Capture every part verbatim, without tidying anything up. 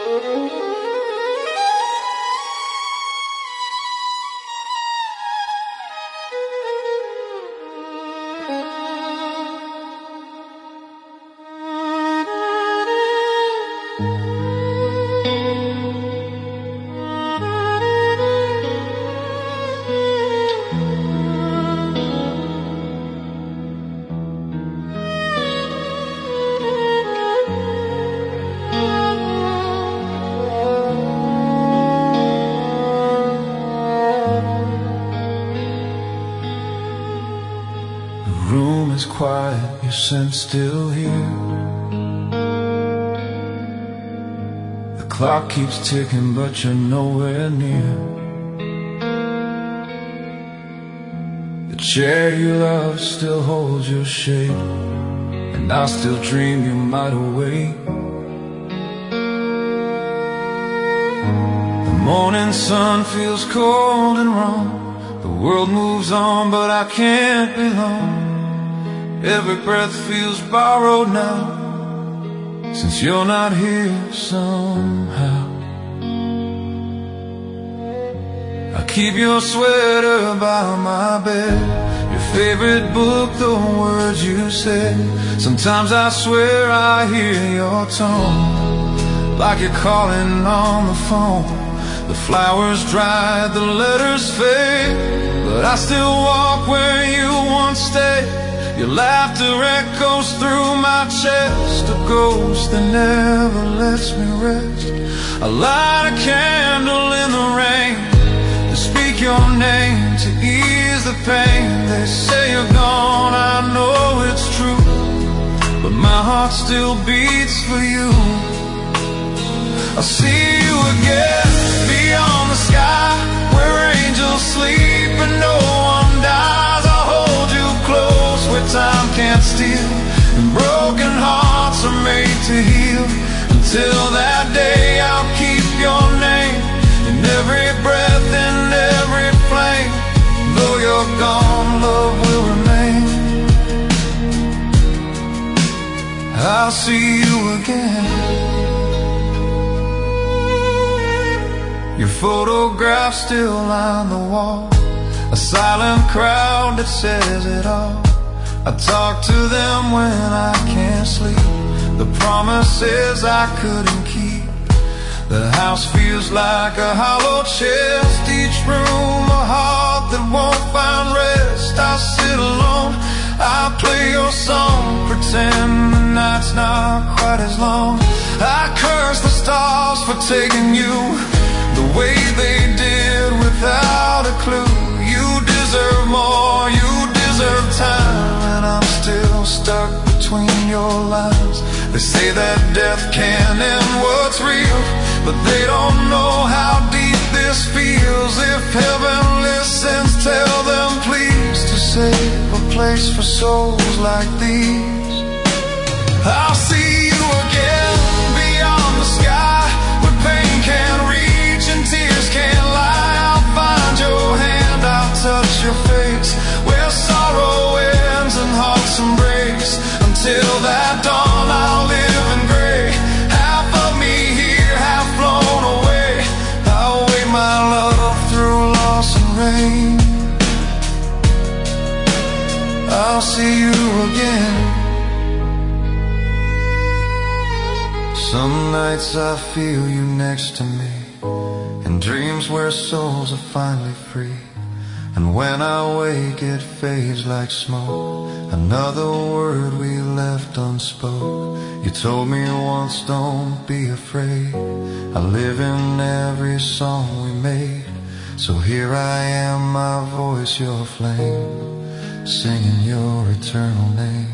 Quiet, your scent's still here. The clock keeps ticking, but you're nowhere near. The chair you love still holds your shape, and I still dream you might awake. The morning sun feels cold and wrong. The world moves on, but I can't be long. Every breath feels borrowed now, since you're not here somehow. I keep your sweater by my bed, your favorite book, the words you said. Sometimes I swear I hear your tone, like you're calling on the phone. The flowers dry, the letters fade, but I still walk where you once stayed. Your laughter echoes through my chest, a ghost that never lets me rest. I light a candle in the rain to speak your name, to ease the pain. They say you're gone, I know it's true, but my heart still beats for you. I'll see you again beyond the sky, where angels sleep and no one dies. I'll hold you close where time can't steal, and broken hearts are made to heal. Until that day I'll keep your name in every breath, in every flame. Though you're gone, love will remain. I'll see you again. Your photograph still on the wall, a silent crowd that says it all. I talk to them when I can't sleep, the promises I couldn't keep. The house feels like a hollow chest, each room a heart that won't find rest. I sit alone, I play your song, pretend the night's not quite as long. I curse the stars for taking you the way they did without a clue. You deserve more, you deserve time, and I'm still stuck between your lines. They say that death can end what's real, but they don't know how deep this feels. If heaven listens, tell them please to save a place for souls like these. I'll see you again beyond the sky, where pain can't reach and tears can't lie. I'll find your hand, I'll touch your face, where sorrow ends and hearts embrace. Until that dawn I'll live in gray, half of me here, half flown away. I'll wait my love through loss and rain. I'll see you again. Some nights I feel you next to me, in dreams where souls are finally free. And when I wake it fades like smoke, another word we left unspoke. You told me once, don't be afraid, I live in every song we made. So here I am, my voice, your flame, singing your eternal name.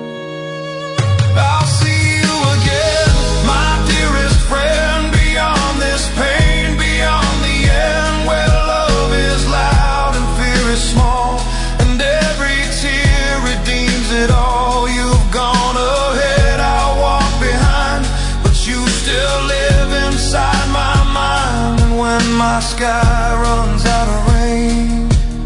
I'll see you again, my dearest friend, beyond this pain, beyond the end, where love is loud and fear is small, and every tear redeems it all. You've gone ahead, I'll walk behind, but you still live inside my mind. And when my sky runs out of rain,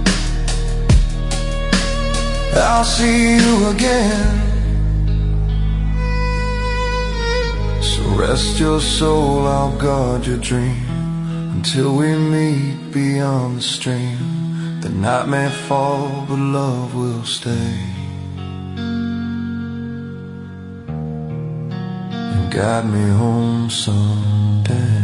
I'll see you again. So Rest your soul, I'll guard your dream until we meet beyond the stream. The night may fall, but love will stay and guide me home someday.